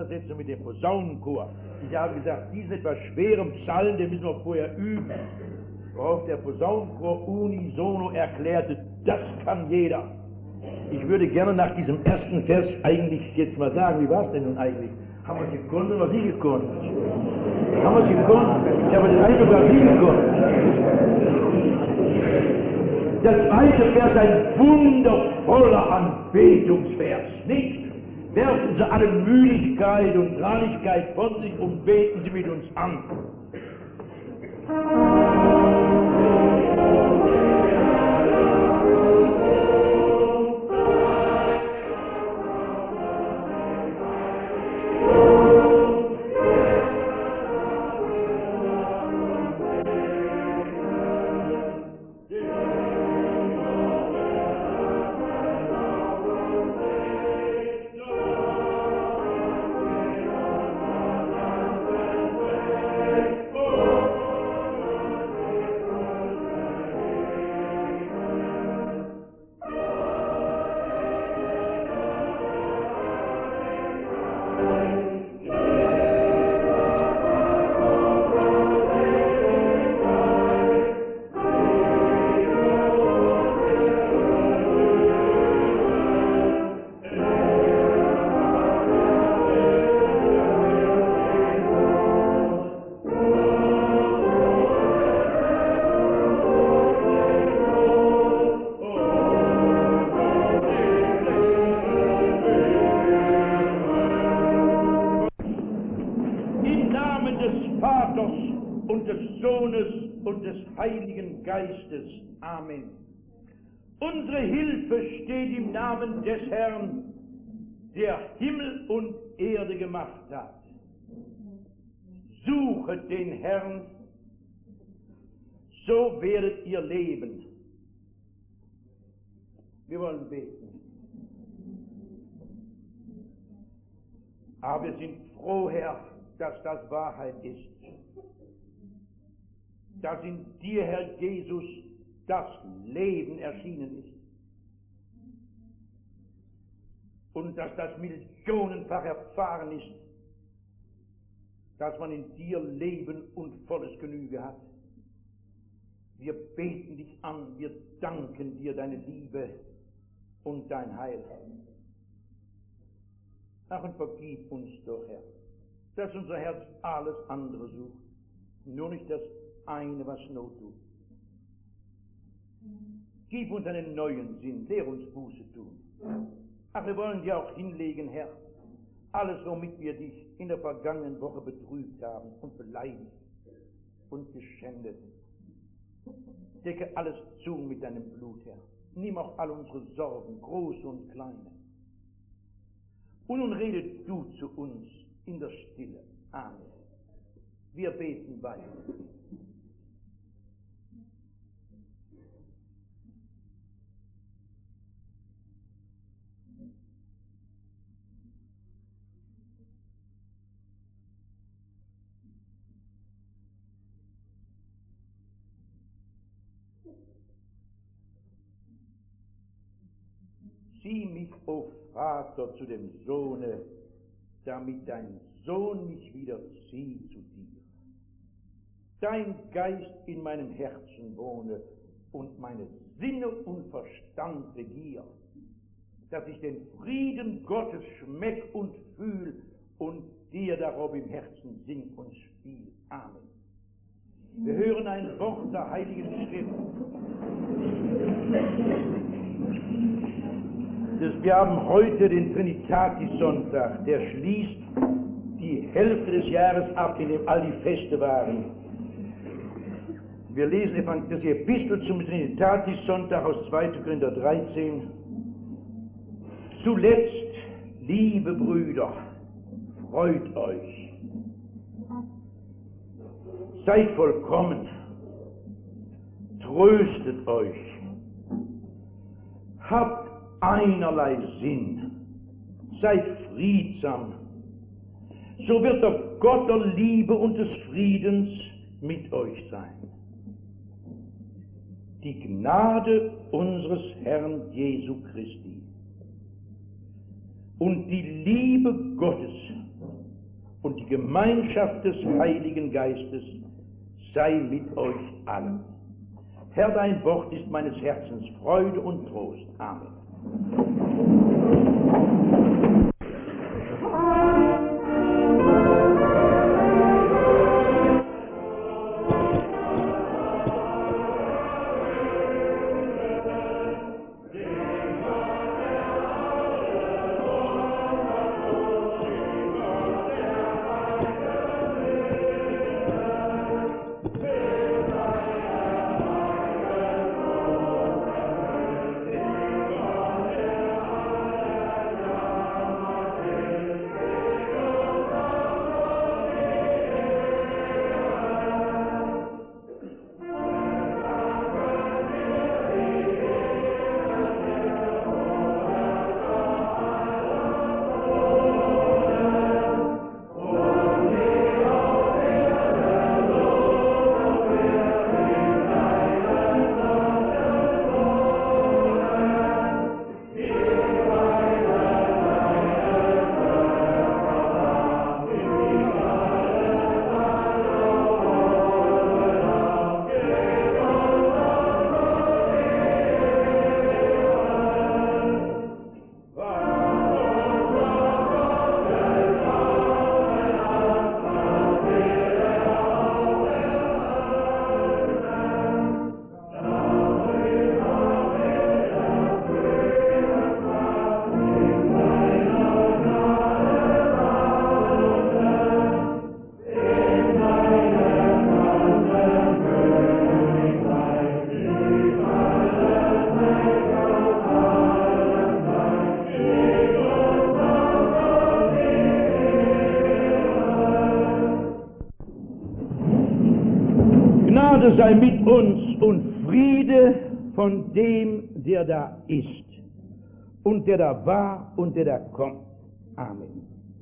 Auseinandersetzung mit dem Posaunenchor. Ich habe gesagt, diesen etwas schweren Psalm, den müssen wir vorher üben. Worauf der Posaunenchor unisono erklärte, das kann jeder. Ich würde gerne nach diesem ersten Vers eigentlich jetzt mal sagen, wie war es denn nun eigentlich? Haben wir es gekonnt oder Sie gekonnt? Haben wir es gekonnt? Ich habe den Eindruck, dass Sie gekonnt. Der zweite Vers, ein wundervoller Anbetungsvers, nicht? Werfen Sie alle Müdigkeit und Traurigkeit von sich und beten Sie mit uns an. Heiligen Geistes. Amen. Unsere Hilfe steht im Namen des Herrn, der Himmel und Erde gemacht hat. Suchet den Herrn, so werdet ihr leben. Wir wollen beten. Aber wir sind froh, Herr, dass das Wahrheit ist. Dass in dir, Herr Jesus, das Leben erschienen ist. Und dass das millionenfach erfahren ist, dass man in dir Leben und volles Genüge hat. Wir beten dich an, wir danken dir deine Liebe und dein Heil. Ach, und vergib uns doch, Herr, dass unser Herz alles andere sucht, nur nicht das eine, was Not tut. Gib uns einen neuen Sinn, lehr uns Buße tun. Ach, wir wollen dir auch hinlegen, Herr, alles, womit wir dich in der vergangenen Woche betrübt haben und beleidigt und geschändet. Decke alles zu mit deinem Blut, Herr. Nimm auch all unsere Sorgen, große und kleine. Und nun rede du zu uns in der Stille. Amen. Wir beten weiter. Zieh mich, o Vater, zu dem Sohne, damit dein Sohn mich wieder zieht zu dir. Dein Geist in meinem Herzen wohne und meine Sinne und Verstand begier, dass ich den Frieden Gottes schmeck und fühl und dir darob im Herzen sing und spiel. Amen. Wir hören ein Wort der Heiligen Schrift. Wir haben heute den Trinitatis-Sonntag, der schließt die Hälfte des Jahres ab, in dem all die Feste waren. Wir lesen das Epistel zum Trinitatis-Sonntag aus 2. Korinther 13. Zuletzt, liebe Brüder, freut euch. Seid vollkommen, tröstet euch, habt einerlei Sinn, seid friedsam, so wird der Gott der Liebe und des Friedens mit euch sein. Die Gnade unseres Herrn Jesu Christi und die Liebe Gottes und die Gemeinschaft des Heiligen Geistes sei mit euch allen. Herr, dein Wort ist meines Herzens Freude und Trost. Amen. Gnade sei mit uns und Friede von dem, der da ist und der da war und der da kommt. Amen.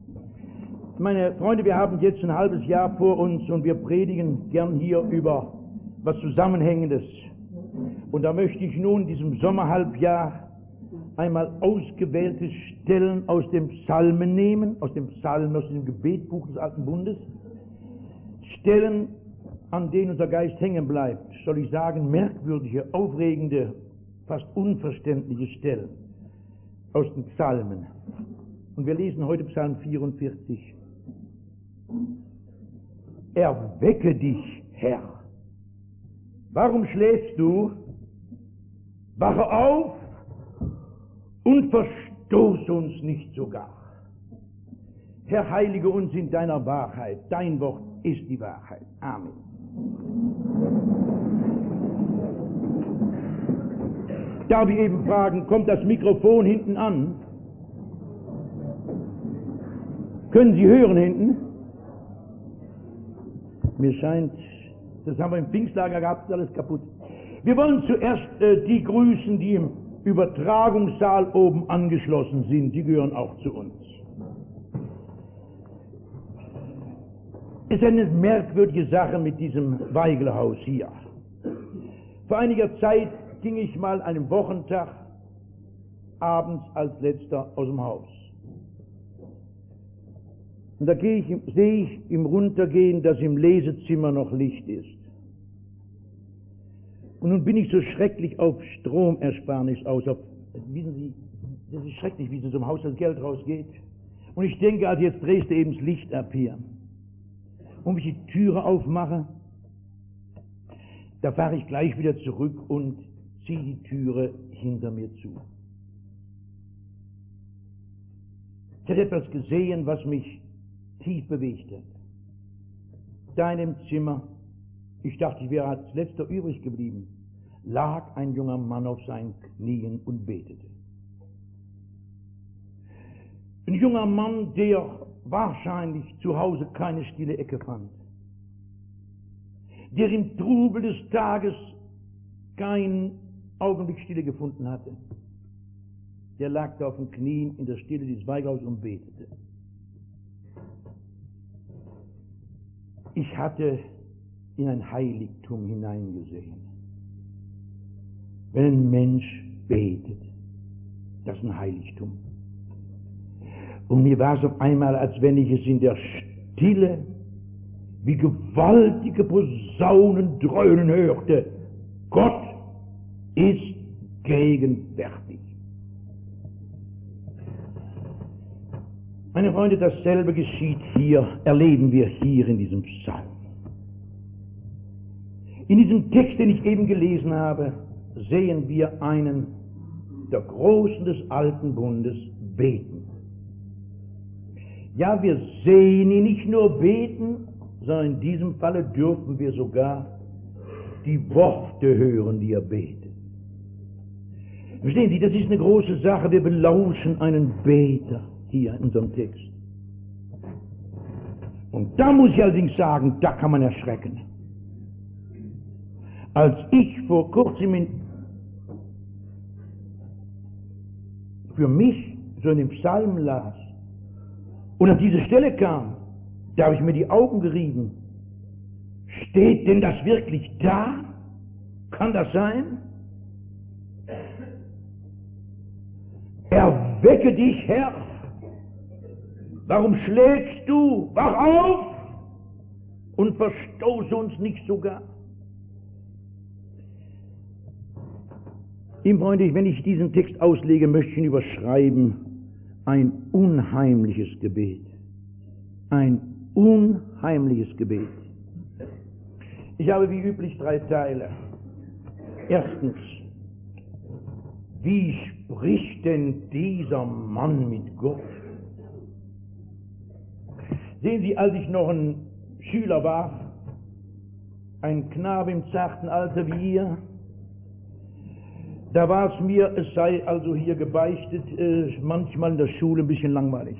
Meine Freunde, wir haben jetzt ein halbes Jahr vor uns und wir predigen gern hier über was Zusammenhängendes. Und da möchte ich nun in diesem Sommerhalbjahr einmal ausgewählte Stellen aus dem Psalmen nehmen, aus dem Psalmen, aus dem Gebetbuch des Alten Bundes, Stellen, an denen unser Geist hängen bleibt, soll ich sagen, merkwürdige, aufregende, fast unverständliche Stellen aus den Psalmen. Und wir lesen heute Psalm 44. Erwecke dich, Herr. Warum schläfst du? Wache auf und verstoße uns nicht sogar. Herr, heilige uns in deiner Wahrheit. Dein Wort ist die Wahrheit. Amen. Darf ich eben fragen, kommt das Mikrofon hinten an? Können Sie hören hinten? Mir scheint, das haben wir im Pfingstlager gehabt, ist alles kaputt. Wir wollen zuerst die grüßen, die im Übertragungssaal oben angeschlossen sind. Die gehören auch zu uns. Es ist eine merkwürdige Sache mit diesem Weigelhaus hier. Vor einiger Zeit ging ich mal einem Wochentag abends als letzter aus dem Haus. Und da sehe ich im Runtergehen, dass im Lesezimmer noch Licht ist. Und nun bin ich so schrecklich auf Stromersparnis aus. Wissen Sie, das ist schrecklich, wie es in so einem Haus das Geld rausgeht. Und ich denke, also jetzt drehst du eben das Licht ab hier. Und wenn ich die Türe aufmache, da fahre ich gleich wieder zurück und ziehe die Türe hinter mir zu. Ich hatte etwas gesehen, was mich tief bewegt hat. Da in dem Zimmer, ich dachte, ich wäre als letzter übrig geblieben, lag ein junger Mann auf seinen Knien und betete. Ein junger Mann, der wahrscheinlich zu Hause keine stille Ecke fand, der im Trubel des Tages keinen Augenblick Stille gefunden hatte. Der lag da auf den Knien in der Stille dieses Weighauses und betete. Ich hatte in ein Heiligtum hineingesehen. Wenn ein Mensch betet, das ist ein Heiligtum. Und mir war es auf einmal, als wenn ich es in der Stille, wie gewaltige Posaunen dröhnen hörte. Gott ist gegenwärtig. Meine Freunde, dasselbe geschieht hier, erleben wir hier in diesem Psalm. In diesem Text, den ich eben gelesen habe, sehen wir einen der Großen des Alten Bundes beten. Ja, wir sehen ihn nicht nur beten, sondern in diesem Falle dürfen wir sogar die Worte hören, die er betet. Verstehen Sie, das ist eine große Sache. Wir belauschen einen Beter hier in unserem Text. Und da muss ich allerdings sagen, da kann man erschrecken. Als ich vor kurzem für mich so in dem Psalm las und auf diese Stelle kam, da habe ich mir die Augen gerieben. Steht denn das wirklich da? Kann das sein? Erwecke dich, Herr. Warum schläfst du? Wach auf und verstoße uns nicht sogar. Liebe Freunde, wenn ich diesen Text auslege, möchte ich ihn überschreiben. Ein unheimliches Gebet. Ein unheimliches Gebet. Ich habe wie üblich 3 Teile. Erstens, wie spricht denn dieser Mann mit Gott? Sehen Sie, als ich noch ein Schüler war, ein Knabe im zarten Alter wie ihr, da war es mir, es sei also hier gebeichtet, manchmal in der Schule ein bisschen langweilig.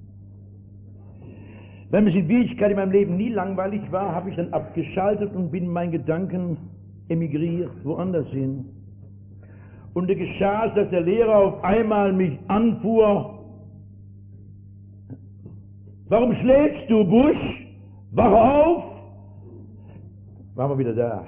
Wenn es in Wirklichkeit in meinem Leben nie langweilig war, habe ich dann abgeschaltet und bin in meinen Gedanken emigriert, woanders hin. Und da geschah es, dass der Lehrer auf einmal mich anfuhr. Warum schläfst du, Busch? Wach auf! Waren wir wieder da.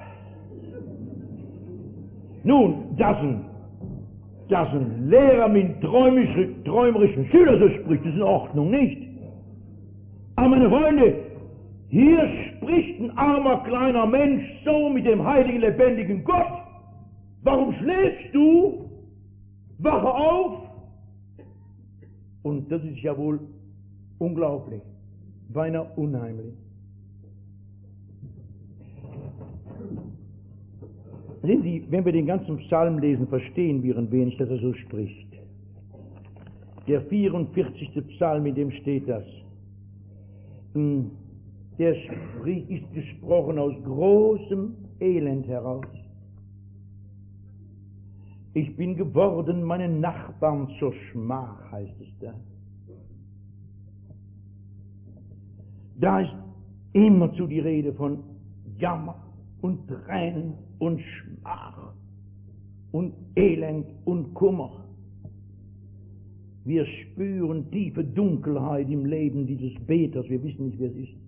Nun, dass ein Lehrer mit träumerischen Schüler so spricht, ist in Ordnung, nicht? Aber meine Freunde, hier spricht ein armer kleiner Mensch so mit dem heiligen, lebendigen Gott. Warum schläfst du? Wache auf! Und das ist ja wohl unglaublich, beinahe unheimlich. Sehen Sie, wenn wir den ganzen Psalm lesen, verstehen wir ein wenig, dass er so spricht. Der 44. Psalm, in dem steht das. Der ist gesprochen aus großem Elend heraus. Ich bin geworden meinen Nachbarn zur Schmach, heißt es da. Da ist immerzu die Rede von Jammer und Tränen und Schmach und Elend und Kummer. Wir spüren tiefe Dunkelheit im Leben dieses Beters, wir wissen nicht, wer es ist.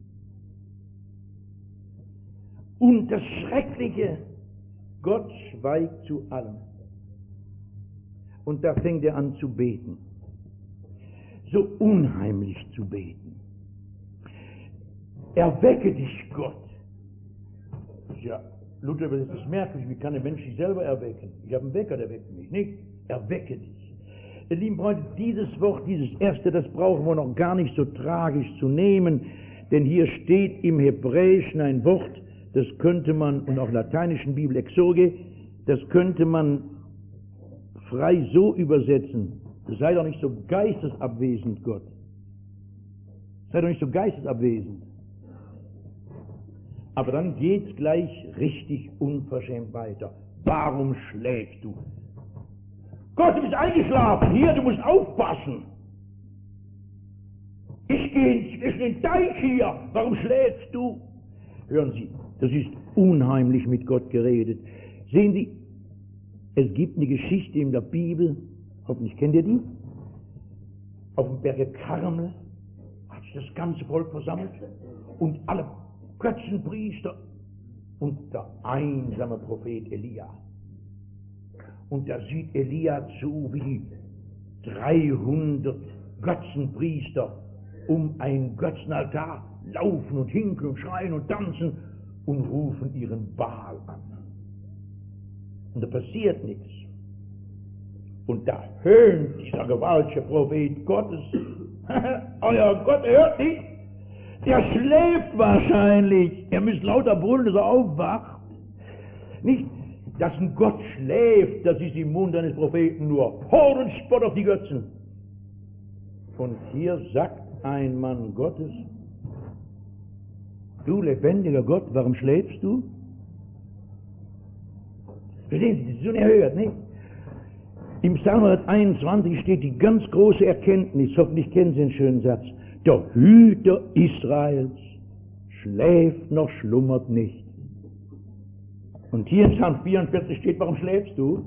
Und das Schreckliche, Gott schweigt zu allem. Und da fängt er an zu beten. So unheimlich zu beten. Erwecke dich, Gott. Ja, Luther, das ist merkwürdig, wie kann ein Mensch sich selber erwecken? Ich habe einen Wecker, der weckt mich, nicht? Erwecke dich. Liebe Freunde, dieses Wort, dieses erste, das brauchen wir noch gar nicht so tragisch zu nehmen, denn hier steht im Hebräischen ein Wort, das könnte man, und auch in der lateinischen Bibel Exurge, das könnte man frei so übersetzen: sei doch nicht so geistesabwesend, Gott. Sei doch nicht so geistesabwesend. Aber dann geht's gleich richtig unverschämt weiter. Warum schläfst du? Gott, du bist eingeschlafen. Hier, du musst aufpassen. Ich gehe zwischen den Teich hier. Warum schläfst du? Hören Sie, das ist unheimlich mit Gott geredet. Sehen Sie, es gibt eine Geschichte in der Bibel, hoffentlich kennt ihr die, auf dem Berge Karmel hat sich das ganze Volk versammelt und alle Götzenpriester und der einsame Prophet Elia. Und da sieht Elia zu, wie 300 Götzenpriester um einen Götzenaltar laufen und hinken und schreien und tanzen und rufen ihren Baal an. Und da passiert nichts. Und da höhnt dieser gewaltige Prophet Gottes. Euer Gott hört nicht. Der schläft wahrscheinlich. Er müsste lauter brüllen, dass er aufwacht. Nicht, dass ein Gott schläft, das ist im Mund eines Propheten nur Hohn und Spott auf die Götzen. Und hier sagt ein Mann Gottes: Du lebendiger Gott, warum schläfst du? Verstehen Sie, das ist unerhört, nicht? Im Psalm 121 steht die ganz große Erkenntnis, hoffentlich kennen Sie den schönen Satz: Der Hüter Israels schläft noch schlummert nicht. Und hier in Psalm 44 steht: Warum schläfst du?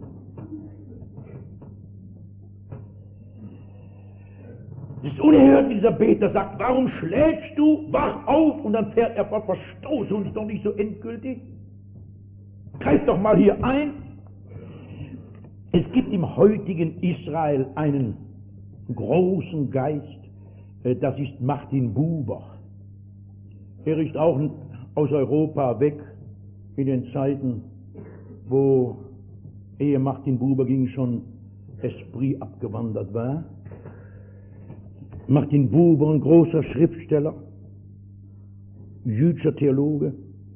Es ist unerhört, wie dieser Beter sagt: Warum schläfst du? Wach auf! Und dann fährt er fort: Verstoße uns doch nicht so endgültig. Greif doch mal hier ein. Es gibt im heutigen Israel einen großen Geist, das ist Martin Buber. Er ist auch aus Europa weg in den Zeiten, wo ehe Martin Buber ging schon Esprit abgewandert war. Martin Buber, ein großer Schriftsteller, jüdischer Theologe.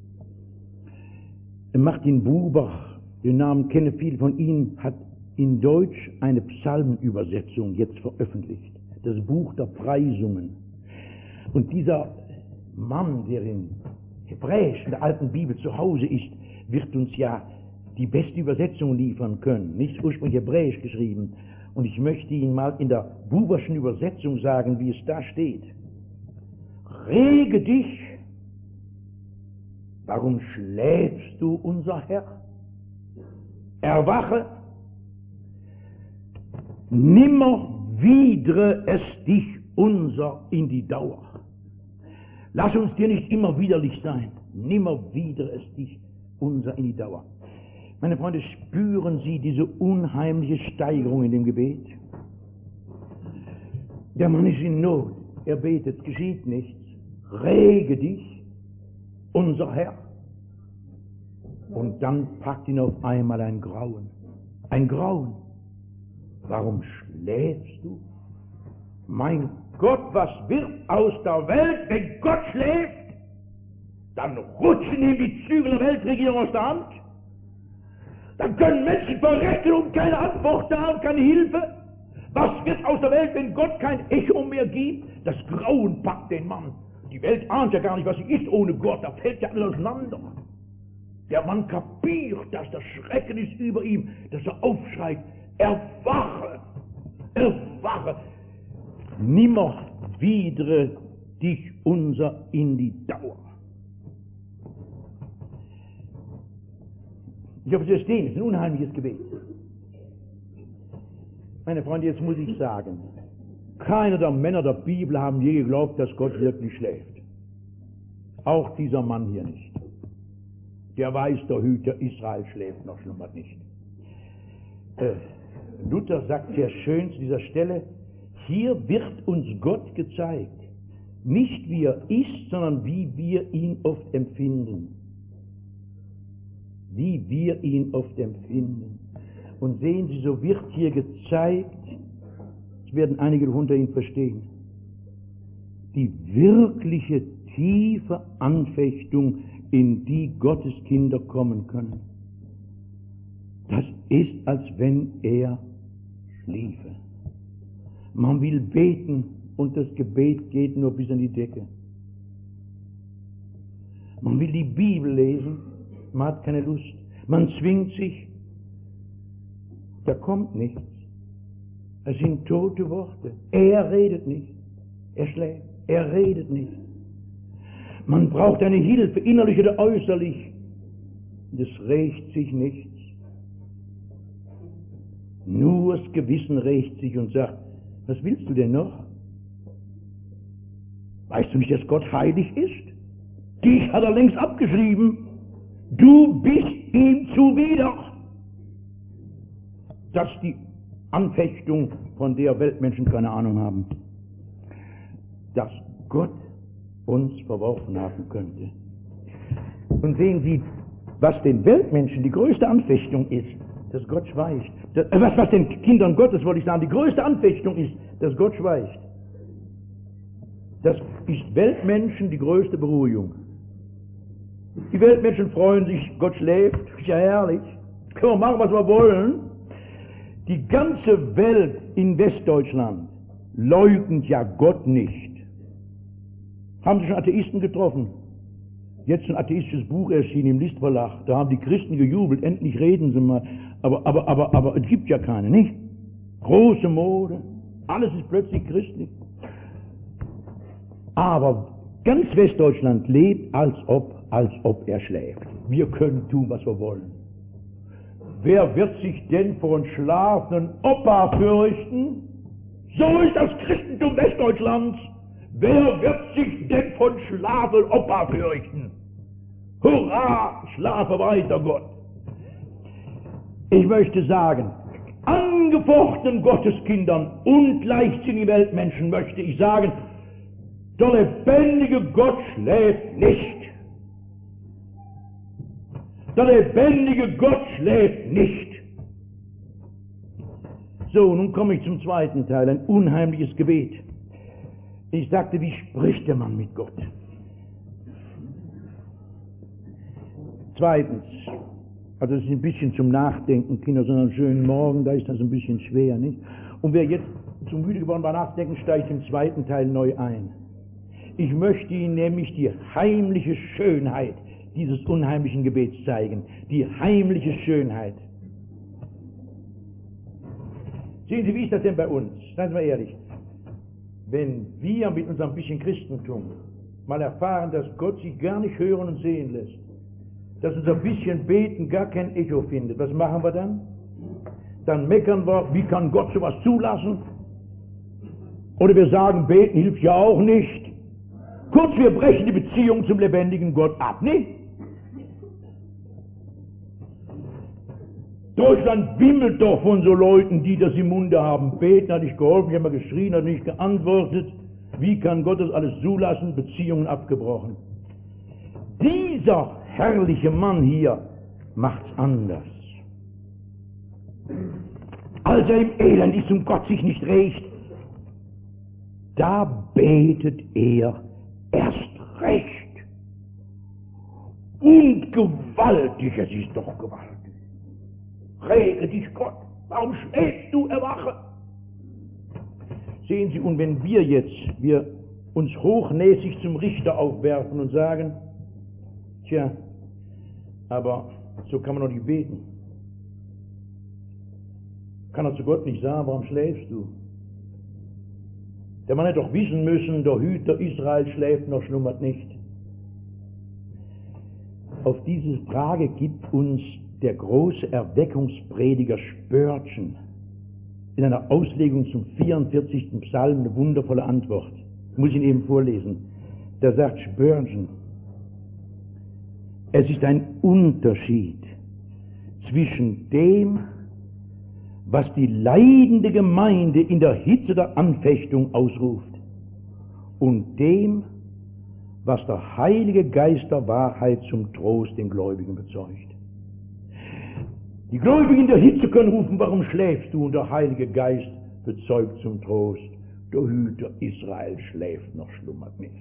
Martin Buber, den Namen kennen viele von Ihnen, hat in Deutsch eine Psalmenübersetzung jetzt veröffentlicht, das Buch der Preisungen. Und dieser Mann, der in Hebräisch, in der alten Bibel zu Hause ist, wird uns ja die beste Übersetzung liefern können, nicht ursprünglich Hebräisch geschrieben. Und ich möchte Ihnen mal in der Buberschen Übersetzung sagen, wie es da steht. Rege dich, warum schläfst du, unser Herr? Erwache, nimmer widre es dich, unser, in die Dauer. Lass uns dir nicht immer widerlich sein, nimmer widre es dich, unser, in die Dauer. Meine Freunde, spüren Sie diese unheimliche Steigerung in dem Gebet? Der Mann ist in Not, er betet, geschieht nichts. Rege dich, unser Herr. Und dann packt ihn auf einmal ein Grauen. Ein Grauen. Warum schläfst du? Mein Gott, was wird aus der Welt, wenn Gott schläft? Dann rutschen ihm die Zügel der Weltregierung aus der Hand. Dann können Menschen verrecken und keine Antwort da und keine Hilfe. Was wird aus der Welt, wenn Gott kein Echo mehr gibt? Das Grauen packt den Mann. Die Welt ahnt ja gar nicht, was sie ist ohne Gott. Da fällt ja alles auseinander. Der Mann kapiert, dass das Schrecken ist über ihm, dass er aufschreit: Erwache! Erwache! Nimmer widre dich, unser, in die Dauer. Ich hoffe, Sie verstehen, es ist ein unheimliches Gebet. Meine Freunde, jetzt muss ich sagen, keiner der Männer der Bibel haben je geglaubt, dass Gott wirklich schläft. Auch dieser Mann hier nicht. Der weiß, der Hüter Israel schläft noch, schlummert nicht. Luther sagt sehr schön zu dieser Stelle: Hier wird uns Gott gezeigt, nicht wie er ist, sondern wie wir ihn oft empfinden. Wie wir ihn oft empfinden. Und sehen Sie, so wird hier gezeigt, das werden einige unter Ihnen verstehen, die wirkliche tiefe Anfechtung, in die Gottes Kinder kommen können. Das ist, als wenn er schliefe. Man will beten und das Gebet geht nur bis an die Decke. Man will die Bibel lesen, man hat keine Lust. Man zwingt sich, da kommt nichts. Es sind tote Worte. Er redet nicht. Er schläft. Er redet nicht. Man braucht eine Hilfe, innerlich oder äußerlich. Es rächt sich nichts. Nur das Gewissen rächt sich und sagt: Was willst du denn noch? Weißt du nicht, dass Gott heilig ist? Dich hat er längst abgeschrieben. Du bist ihm zuwider. Das ist die Anfechtung, von der Weltmenschen keine Ahnung haben. dass Gott uns verworfen haben könnte. Und sehen Sie, was den Weltmenschen die größte Anfechtung ist, dass Gott schweigt. Was den Kindern Gottes, wollte ich sagen, die größte Anfechtung ist, dass Gott schweigt. Das ist Weltmenschen die größte Beruhigung. Die Weltmenschen freuen sich, Gott schläft, ist ja herrlich, können wir machen, was wir wollen. Die ganze Welt in Westdeutschland leugnet ja Gott nicht. Haben Sie schon Atheisten getroffen? Jetzt ein atheistisches Buch erschienen im List Verlag, da haben die Christen gejubelt, endlich reden sie mal, aber es gibt ja keine, nicht? Große Mode, alles ist plötzlich christlich. Aber ganz Westdeutschland lebt, als ob er schläft. Wir können tun, was wir wollen. Wer wird sich denn vor einem schlafenden Opa fürchten? So ist das Christentum Westdeutschlands. Wer wird sich denn von schlafenden Opa fürchten? Hurra, schlafe weiter, Gott. Ich möchte sagen, angefochtenen Gotteskindern und leichtsinnigen Weltmenschen möchte ich sagen, der lebendige Gott schläft nicht. Der lebendige Gott schläft nicht. So, nun komme ich zum zweiten Teil, ein unheimliches Gebet. Ich sagte, wie spricht der Mann mit Gott? Zweitens, also es ist ein bisschen zum Nachdenken, Kinder, so einen schönen Morgen, da ist das ein bisschen schwer, nicht? Und wer jetzt zu müde geworden war nachdenken, steigt im zweiten Teil neu ein. Ich möchte Ihnen nämlich die heimliche Schönheit dieses unheimlichen Gebets zeigen. Die heimliche Schönheit. Sehen Sie, wie ist das denn bei uns? Seien Sie mal ehrlich. Wenn wir mit unserem bisschen Christentum mal erfahren, dass Gott sich gar nicht hören und sehen lässt, dass unser bisschen Beten gar kein Echo findet, was machen wir dann? Dann meckern wir, wie kann Gott sowas zulassen? Oder wir sagen, Beten hilft ja auch nicht. Kurz, wir brechen die Beziehung zum lebendigen Gott ab, nicht? Deutschland wimmelt doch von so Leuten, die das im Munde haben. Beten hat nicht geholfen, ich habe mal geschrien, hat nicht geantwortet. Wie kann Gott das alles zulassen? Beziehungen abgebrochen. Dieser herrliche Mann hier macht's anders. Als er im Elend ist und Gott sich nicht rächt, da betet er erst recht. Und gewaltig, es ist doch gewaltig. Rege dich, Gott, warum schläfst du, erwache? Sehen Sie, und wenn wir uns hochnäsig zum Richter aufwerfen und sagen, tja, aber so kann man doch nicht beten. Kann er zu Gott nicht sagen, warum schläfst du? Der Mann hätte doch wissen müssen, der Hüter Israel schläft noch, schlummert nicht. Auf diese Frage gibt uns der große Erweckungsprediger Spurgeon in einer Auslegung zum 44. Psalm eine wundervolle Antwort. Ich muss ihn eben vorlesen. Da sagt Spurgeon, es ist ein Unterschied zwischen dem, was die leidende Gemeinde in der Hitze der Anfechtung ausruft, und dem, was der Heilige Geist der Wahrheit zum Trost den Gläubigen bezeugt. Die Gläubigen in der Hitze können rufen, warum schläfst du? Und der Heilige Geist bezeugt zum Trost, der Hüter Israel schläft noch, schlummert nicht.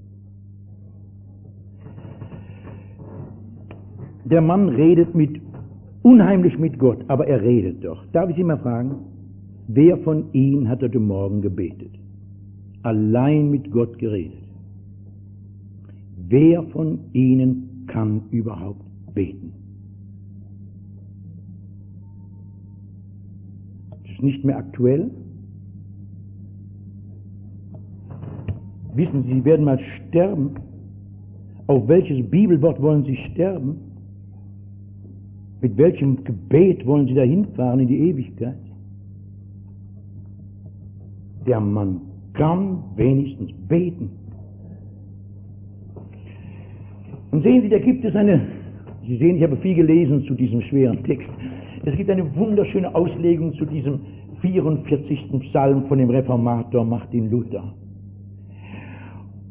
Der Mann redet unheimlich mit Gott, aber er redet doch. Darf ich Sie mal fragen, wer von Ihnen hat heute Morgen gebetet? Allein mit Gott geredet. Wer von Ihnen kann überhaupt beten? Das ist nicht mehr aktuell. Wissen Sie, Sie werden mal sterben. Auf welches Bibelwort wollen Sie sterben? Mit welchem Gebet wollen Sie dahin fahren in die Ewigkeit? Der Mann kann wenigstens beten. Und sehen Sie, da gibt es Sie sehen, ich habe viel gelesen zu diesem schweren Text. Es gibt eine wunderschöne Auslegung zu diesem 44. Psalm von dem Reformator Martin Luther.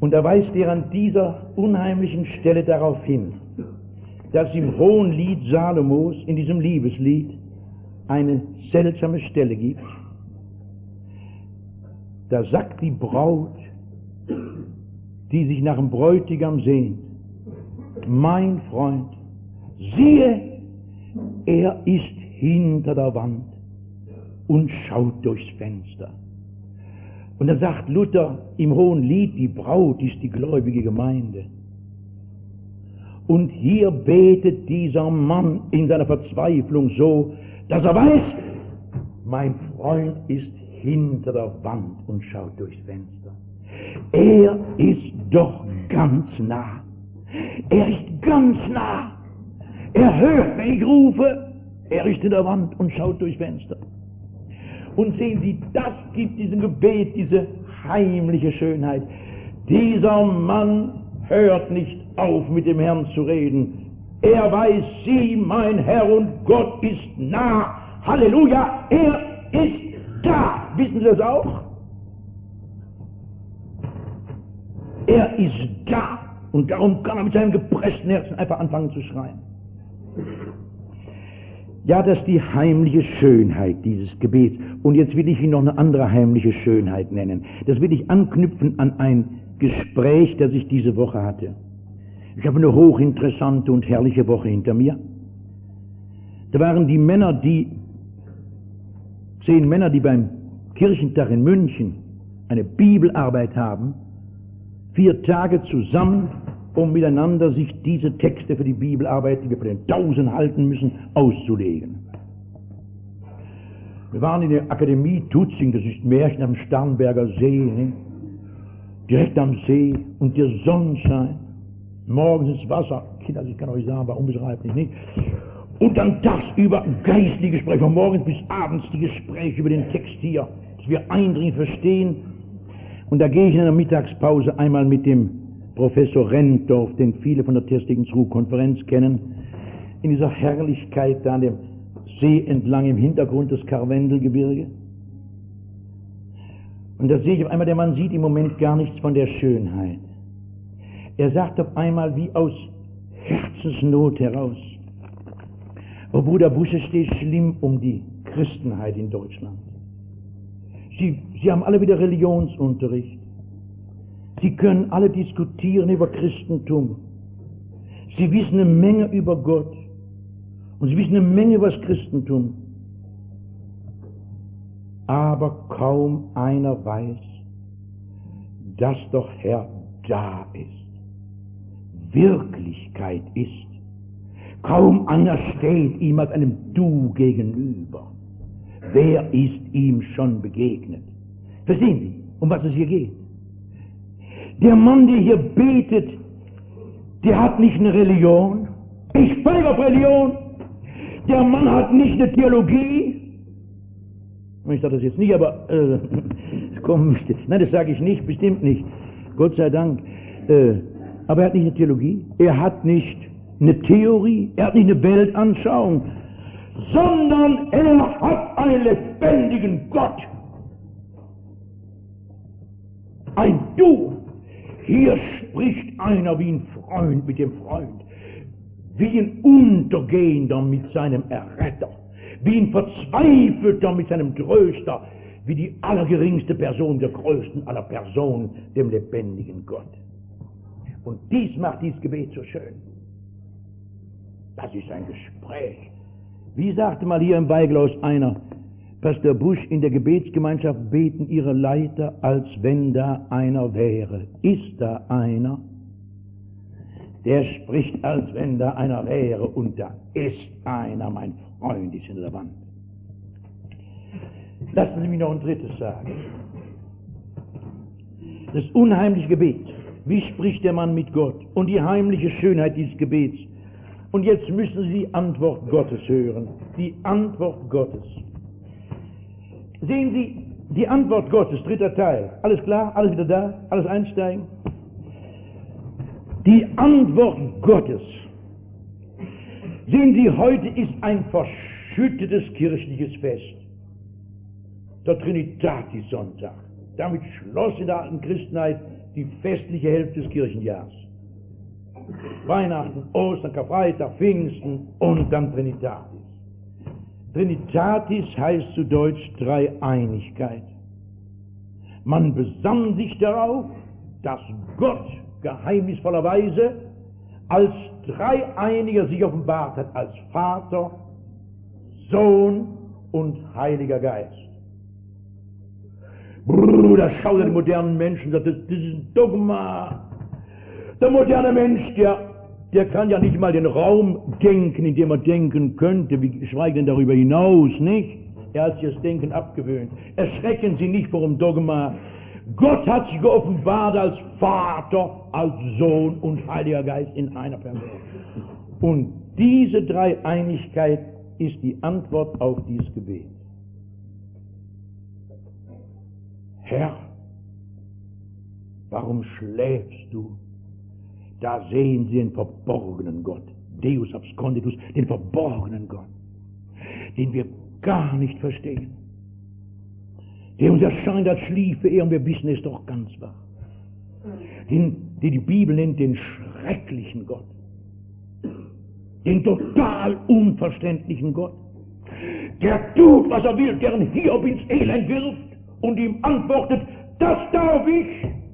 Und da weist er an dieser unheimlichen Stelle darauf hin, dass im Hohenlied Salomos, in diesem Liebeslied, eine seltsame Stelle gibt. Da sagt die Braut, die sich nach dem Bräutigam sehnt, mein Freund, siehe, er ist hinter der Wand und schaut durchs Fenster. Und da sagt Luther im Hohenlied, die Braut ist die gläubige Gemeinde. Und hier betet dieser Mann in seiner Verzweiflung so, dass er weiß, mein Freund ist hinter der Wand und schaut durchs Fenster. Er ist doch ganz nah. Er ist ganz nah. Er hört, wenn ich rufe. Er ist in der Wand und schaut durchs Fenster. Und sehen Sie, das gibt diesem Gebet diese heimliche Schönheit. Dieser Mann hört nicht auf, mit dem Herrn zu reden. Er weiß, sieh, mein Herr und Gott ist nah. Halleluja, er ist da. Wissen Sie das auch? Er ist da. Und darum kann er mit seinem gepressten Herzen einfach anfangen zu schreien. Ja, das ist die heimliche Schönheit dieses Gebets. Und jetzt will ich Ihnen noch eine andere heimliche Schönheit nennen. Das will ich anknüpfen an ein Gespräch, das ich diese Woche hatte. Ich habe eine hochinteressante und herrliche Woche hinter mir. Da waren die Männer, 10 Männer, die beim Kirchentag in München eine Bibelarbeit haben, 4 Tage zusammen, um miteinander sich diese Texte für die Bibelarbeit, die wir von den 1000 halten müssen, auszulegen. Wir waren in der Akademie Tutzing, das ist Märchen am Starnberger See, ne? Direkt am See, und der Sonnenschein, morgens ins Wasser, Kinder, ich kann euch sagen, war unbeschreiblich, nicht? Und dann tagsüber geistliche Gespräche, von morgens bis abends die Gespräche über den Text hier, dass wir eindringlich verstehen. Und da gehe ich in einer Mittagspause einmal mit dem Professor Renndorf, den viele von der Testigensruh-Konferenz kennen, in dieser Herrlichkeit da an dem See entlang im Hintergrund des Karwendelgebirge. Und da sehe ich auf einmal, der Mann sieht im Moment gar nichts von der Schönheit. Er sagt auf einmal wie aus Herzensnot heraus, oh Bruder Busch, es steht schlimm um die Christenheit in Deutschland. Sie haben alle wieder Religionsunterricht. Sie können alle diskutieren über Christentum. Sie wissen eine Menge über Gott. Und sie wissen eine Menge über das Christentum. Aber kaum einer weiß, dass doch Herr da ist, Wirklichkeit ist. Kaum einer steht ihm als einem Du gegenüber. Wer ist ihm schon begegnet? Verstehen Sie, um was es hier geht? Der Mann, der hier betet, der hat nicht eine Religion. Ich völlig auf Religion. Der Mann hat nicht eine Theologie. Ich sage das jetzt nicht, aber nein, das sage ich nicht, bestimmt nicht. Gott sei Dank. Aber er hat nicht eine Theologie. Er hat nicht eine Theorie. Er hat nicht eine Weltanschauung. Sondern er hat einen lebendigen Gott. Ein Du. Hier spricht einer wie ein Freund mit dem Freund, wie ein Untergehender mit seinem Erretter, wie ein Verzweifelter mit seinem Tröster, wie die allergeringste Person der größten aller Personen, dem lebendigen Gott. Und dies macht dieses Gebet so schön. Das ist ein Gespräch. Wie sagte mal hier im Weiglaus einer, Pastor Busch, in der Gebetsgemeinschaft beten ihre Leiter, als wenn da einer wäre. Ist da einer? Der spricht, als wenn da einer wäre, und da ist einer, mein Freund ist in der Wand. Lassen Sie mich noch ein drittes sagen. Das unheimliche Gebet. Wie spricht der Mann mit Gott? Und die heimliche Schönheit dieses Gebets. Und jetzt müssen Sie die Antwort Gottes hören. Die Antwort Gottes. Sehen Sie, die Antwort Gottes, 3. Teil. Alles klar? Alles wieder da? Alles einsteigen? Die Antwort Gottes. Sehen Sie, heute ist ein verschüttetes kirchliches Fest. Der Trinitatis-Sonntag. Damit schloss in der alten Christenheit die festliche Hälfte des Kirchenjahres. Weihnachten, Ostern, Karfreitag, Pfingsten und dann Trinitatis. Trinitatis heißt zu Deutsch Dreieinigkeit. Man besann sich darauf, dass Gott geheimnisvollerweise als Dreieiniger sich offenbart hat, als Vater, Sohn und Heiliger Geist. Da schaut der modernen Menschen, das ist ein Dogma. Der moderne Mensch, der kann ja nicht mal den Raum denken, in dem er denken könnte, wie geschweige denn darüber hinaus, nicht? Er hat sich das Denken abgewöhnt. Erschrecken Sie nicht vor dem Dogma. Gott hat sich geoffenbart als Vater, als Sohn und Heiliger Geist in einer Person. Und diese Dreieinigkeit ist die Antwort auf dieses Gebet. Herr, warum schläfst du? Da sehen Sie den verborgenen Gott, Deus absconditus, den verborgenen Gott, den wir gar nicht verstehen, der uns erscheint, als schliefe er, und wir wissen es doch ganz wahr, den die Bibel nennt den schrecklichen Gott, den total unverständlichen Gott, der tut, was er will, der Hiob ins Elend wirft und ihm antwortet, das darf ich.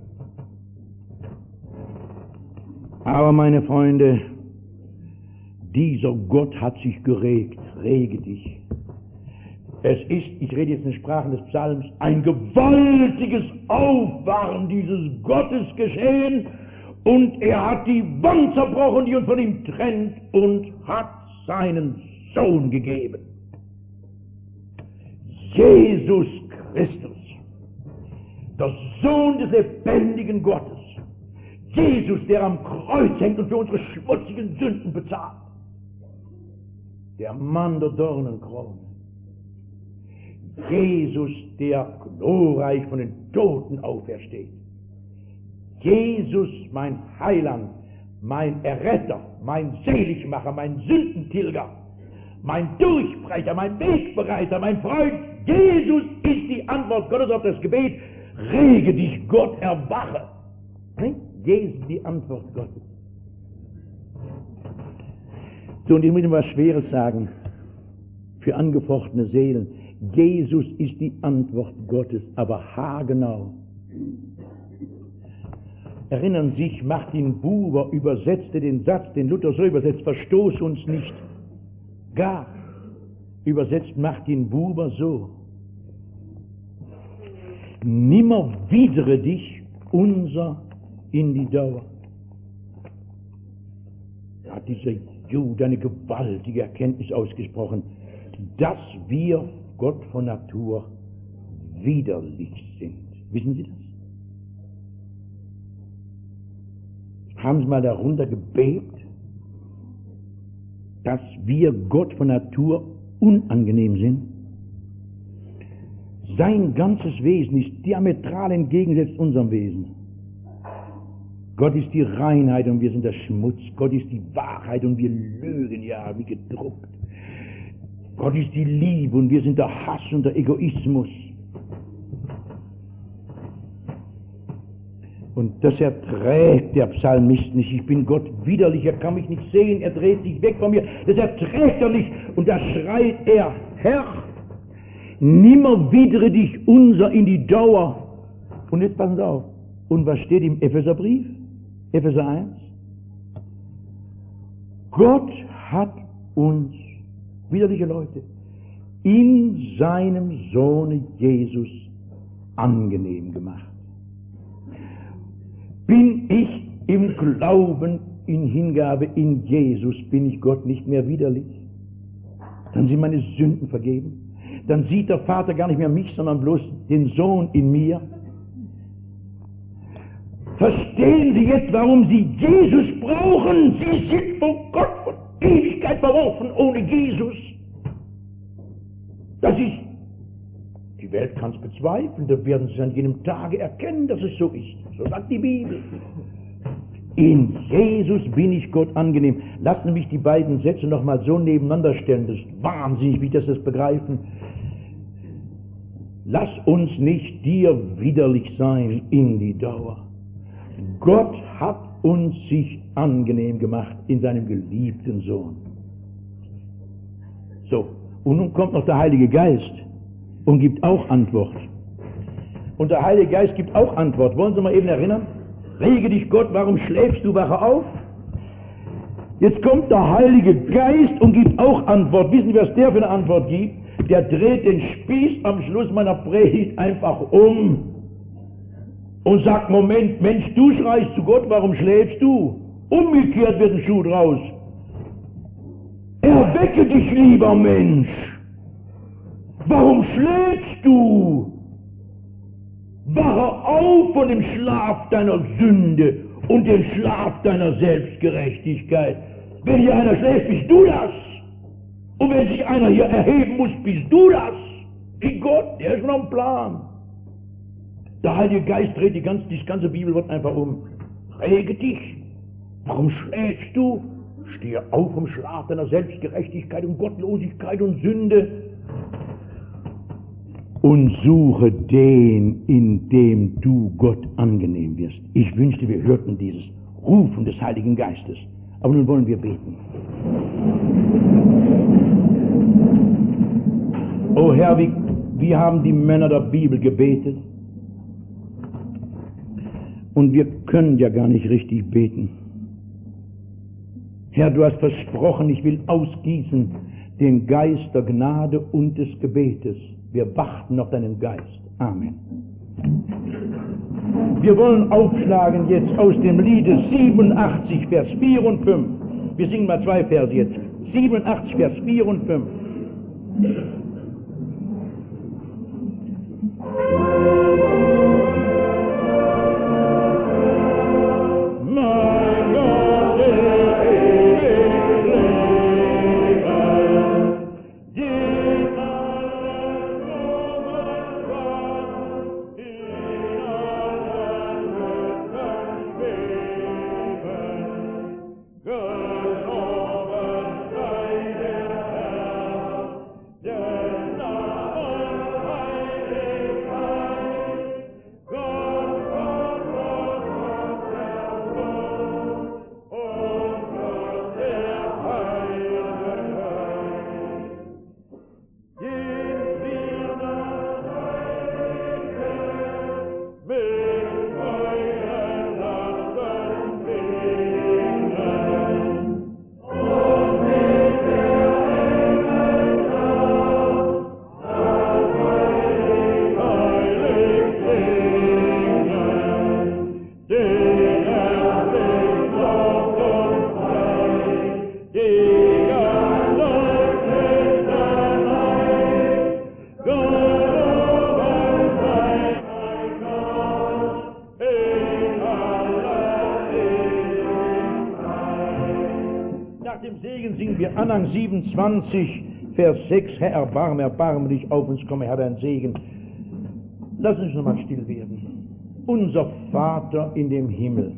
Aber meine Freunde, dieser Gott hat sich geregt, rege dich. Es ist, ich rede jetzt in Sprachen des Psalms, ein gewaltiges Auffahren dieses Gottes geschehen, und er hat die Wand zerbrochen, die uns von ihm trennt, und hat seinen Sohn gegeben. Jesus Christus, der Sohn des lebendigen Gottes. Jesus, der am Kreuz hängt und für unsere schmutzigen Sünden bezahlt. Der Mann der Dornenkrone. Jesus, der glorreich von den Toten aufersteht. Jesus, mein Heiland, mein Erretter, mein Seligmacher, mein Sündentilger, mein Durchbrecher, mein Wegbereiter, mein Freund. Jesus ist die Antwort Gottes auf das Gebet. Rege dich, Gott, erwache. Jesus die Antwort Gottes. So, und ich muss Ihnen was Schweres sagen, für angefochtene Seelen. Jesus ist die Antwort Gottes, aber haargenau. Erinnern Sie sich, Martin Buber übersetzte den Satz, den Luther so übersetzt, verstoß uns nicht gar. Übersetzt Martin Buber so: Nimmer widere dich unser in die Dauer. Da hat dieser Jude eine gewaltige Erkenntnis ausgesprochen, dass wir Gott von Natur widerlich sind. Wissen Sie das? Haben Sie mal darunter gebebt, dass wir Gott von Natur unangenehm sind? Sein ganzes Wesen ist diametral entgegengesetzt unserem Wesen. Gott ist die Reinheit und wir sind der Schmutz. Gott ist die Wahrheit und wir lügen, ja, wie gedruckt. Gott ist die Liebe und wir sind der Hass und der Egoismus. Und das erträgt der Psalmist nicht. Ich bin Gott widerlich, er kann mich nicht sehen, er dreht sich weg von mir. Das erträgt er nicht. Und da schreit er: Herr, nimmer widere dich unser in die Dauer. Und jetzt passen Sie auf. Und was steht im Epheserbrief? Epheser 1. Gott hat uns, widerliche Leute, in seinem Sohne Jesus angenehm gemacht. Bin ich im Glauben, in Hingabe in Jesus, bin ich Gott nicht mehr widerlich? Dann sind meine Sünden vergeben. Dann sieht der Vater gar nicht mehr mich, sondern bloß den Sohn in mir. Verstehen Sie jetzt, warum Sie Jesus brauchen? Sie sind von Gott von Ewigkeit verworfen ohne Jesus. Das ist, die Welt kann es bezweifeln, da werden Sie an jenem Tage erkennen, dass es so ist. So sagt die Bibel. In Jesus bin ich Gott angenehm. Lassen Sie mich die beiden Sätze nochmal so nebeneinander stellen. Das ist wahnsinnig, wie ich das begreifen. Lass uns nicht dir widerlich sein in die Dauer. Gott hat uns sich angenehm gemacht in seinem geliebten Sohn. So, und nun kommt noch der Heilige Geist und gibt auch Antwort. Und der Heilige Geist gibt auch Antwort. Wollen Sie mal eben erinnern? Rege dich Gott, warum schläfst du, wache auf? Jetzt kommt der Heilige Geist und gibt auch Antwort. Wissen Sie, was der für eine Antwort gibt? Der dreht den Spieß am Schluss meiner Predigt einfach um und sagt, Moment, Mensch, du schreist zu Gott, warum schläfst du? Umgekehrt wird ein Schuh draus. Erwecke dich, lieber Mensch. Warum schläfst du? Wache auf von dem Schlaf deiner Sünde und dem Schlaf deiner Selbstgerechtigkeit. Wenn hier einer schläft, bist du das. Und wenn sich einer hier erheben muss, bist du das. Wie Gott, der ist schon am Plan. Der Heilige Geist dreht das ganze Bibelwort einfach um. Rege dich. Warum schläfst du? Stehe auf vom Schlaf deiner Selbstgerechtigkeit und Gottlosigkeit und Sünde und suche den, in dem du Gott angenehm wirst. Ich wünschte, wir hörten dieses Rufen des Heiligen Geistes. Aber nun wollen wir beten. O Herr, wie haben die Männer der Bibel gebetet? Und wir können ja gar nicht richtig beten. Herr, du hast versprochen, ich will ausgießen den Geist der Gnade und des Gebetes. Wir warten auf deinen Geist. Amen. Wir wollen aufschlagen jetzt aus dem Liede 87, Vers 4 und 5. Wir singen mal 2 Verse jetzt. 87, Vers 4 und 5. Anhang 27, Vers 6, Herr, erbarme dich auf uns, komme, Herr, dein Segen. Lass uns nochmal still werden. Unser Vater in dem Himmel,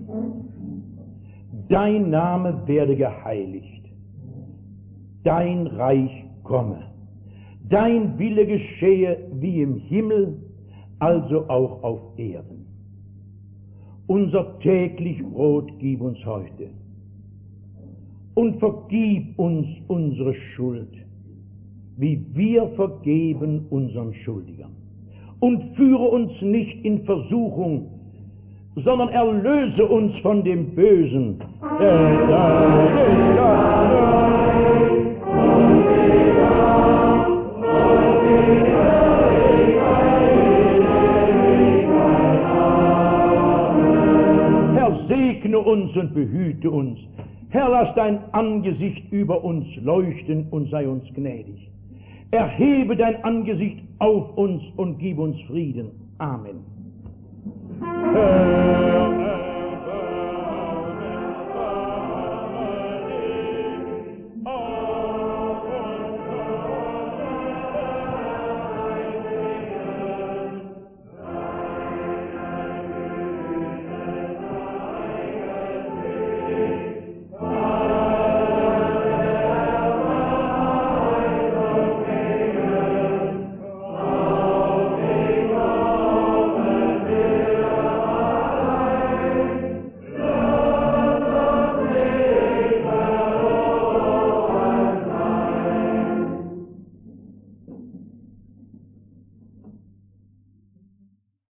dein Name werde geheiligt, dein Reich komme, dein Wille geschehe wie im Himmel, also auch auf Erden. Unser täglich Brot gib uns heute. Und vergib uns unsere Schuld, wie wir vergeben unseren Schuldigern. Und führe uns nicht in Versuchung, sondern erlöse uns von dem Bösen. Denn dein ist das Reich und die Macht und die Herrlichkeit. Amen. Herr, segne uns und behüte uns. Herr, lass dein Angesicht über uns leuchten und sei uns gnädig. Erhebe dein Angesicht auf uns und gib uns Frieden. Amen.